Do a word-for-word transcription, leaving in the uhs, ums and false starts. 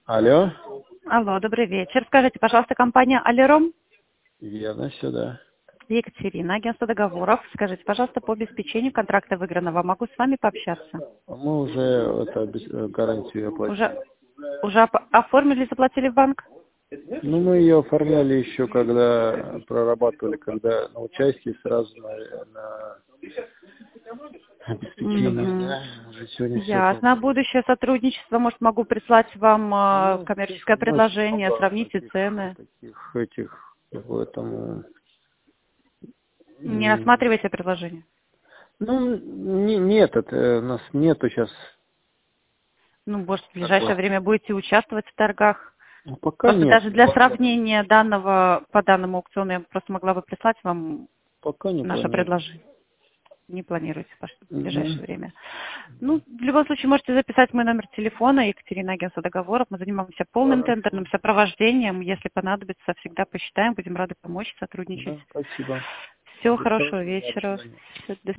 Алло, Алло, добрый вечер. Скажите, пожалуйста, компания Алером? верно, сюда. Екатерина, агентство договоров. Скажите, пожалуйста, по обеспечению контракта выигранного могу с вами пообщаться? Мы уже это, обес- э, гарантию Уже, оплатили. уже оп- оформили, заплатили в банк? Ну, мы ее оформляли еще, когда прорабатывали, когда на участие сразу на, на обеспечение, Мгм. да, уже сегодня все Ясно. оплатили. Будущее сотрудничество, может, могу прислать вам э, Ну, здесь коммерческое очень предложение, много сравните таких, цены. таких этих, поэтому, Не м, рассматривайте предложение. ну, не, нет, это у нас нету сейчас Ну, может, в такой. ближайшее время будете участвовать в торгах. Ну, пока Просто нет, даже для пока, сравнения данного, по данному аукциону я просто могла бы прислать вам пока не наше планирую. предложение. Не планируете в в Мгм. ближайшее время. Ну, в любом случае, можете записать мой номер телефона, Екатерина, агентство договоров. Мы занимаемся полным Хорошо. тендерным сопровождением. Если понадобится, всегда посчитаем. Будем рады помочь, сотрудничать. Да, спасибо. Всего До хорошего хорошего дня, до вечера. свидания. Всё, до